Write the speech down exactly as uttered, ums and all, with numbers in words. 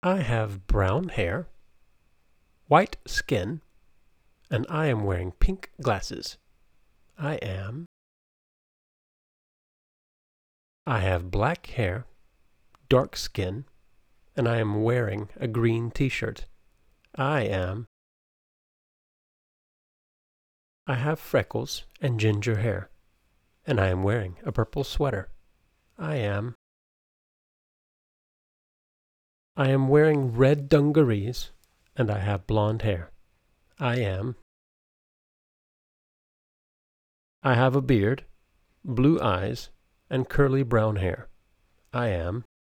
I have brown hair, white skin, and I am wearing pink glasses. I am. I have black hair, dark skin, and I am wearing a green t-shirt. I am. I have freckles and ginger hair, and I am wearing a purple sweater. I am. I am wearing red dungarees, and I have blonde hair. I am. I have a beard, blue eyes, and curly brown hair. I am.